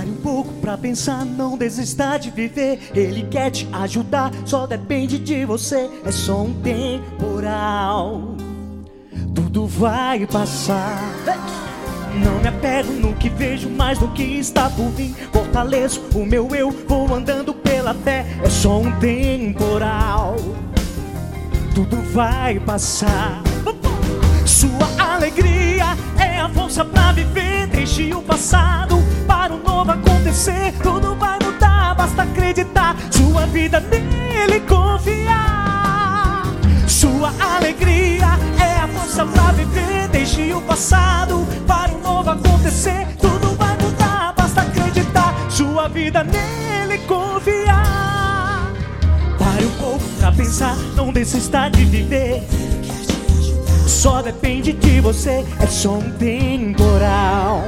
Pare um pouco pra pensar, não desista de viver. Ele quer te ajudar, só depende de você. É só um temporal, tudo vai passar. Não me apego no que vejo, mas no que está por vir. Fortaleço o meu eu, vou andando pela fé. É só um temporal, tudo vai passar. Sua alegria é a força pra viver. Deixe o passado para o novo acontecer. Tudo vai mudar, basta acreditar. Sua vida nele confiar. Sua alegria é a força pra viver. Deixe o passado para o novo acontecer. Tudo vai mudar, basta acreditar. Sua vida nele confiar. Pare um pouco pra pensar, não desista de viver. Só depende de você, é só um temporal.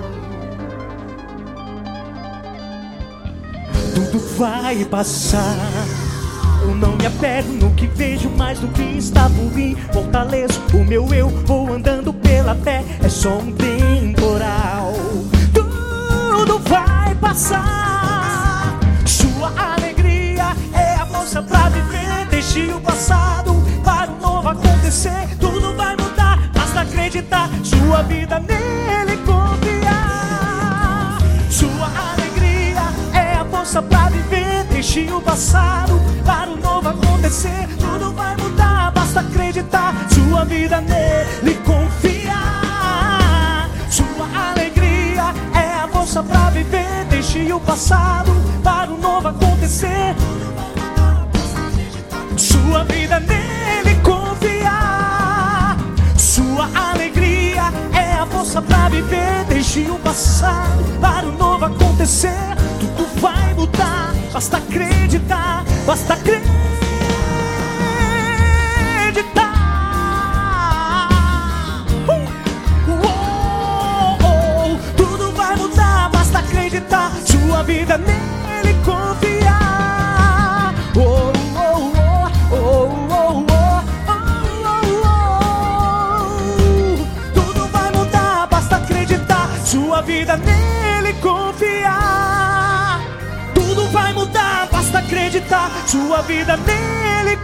Tudo vai passar. Eu não me apego no que vejo, mas no que está por vir. Fortaleço o meu eu, vou andando pela fé. É só um temporal, tudo vai passar. Sua alegria é a força pra viver. Deixe o passado para o novo acontecer. Tudo vai mudar, basta acreditar. Sua vida nele confiar. Sua alegria é a força pra viver. Deixe o passado para o novo acontecer. Tudo vai mudar, basta acreditar. Sua vida nele confiar. Sua alegria é a força pra viver. Deixe o passado para o novo acontecer. Sua vida nele confiar. Sua alegria é a força pra viver. Deixe o passado para o novo acontecer. Tudo vai mudar, basta acreditar. Basta acreditar. Tudo vai mudar, basta acreditar. Sua vida nele confiar. Tudo vai mudar, basta acreditar. Sua vida nele confiar. Tudo vai mudar, basta acreditar. Sua vida nele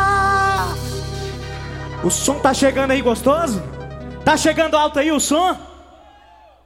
confiar. O som tá chegando aí gostoso? Tá chegando alto aí o som?